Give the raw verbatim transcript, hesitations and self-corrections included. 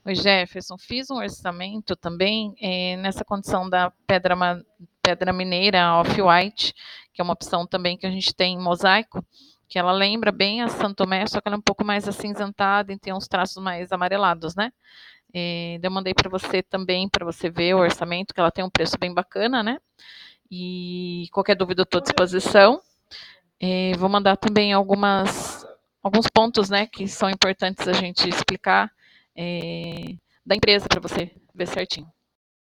Oi, Jefferson, fiz um orçamento também eh, nessa condição da pedra, ma- pedra mineira off-white, que é uma opção também que a gente tem em mosaico, que ela lembra bem a Santo Tomé, só que ela é um pouco mais acinzentada e tem uns traços mais amarelados, né? Eh, eu mandei para você também, para você ver o orçamento, que ela tem um preço bem bacana, né? E qualquer dúvida eu estou à disposição. Eh, vou mandar também algumas, alguns pontos, né, que são importantes a gente explicar, eh, da empresa para você ver certinho.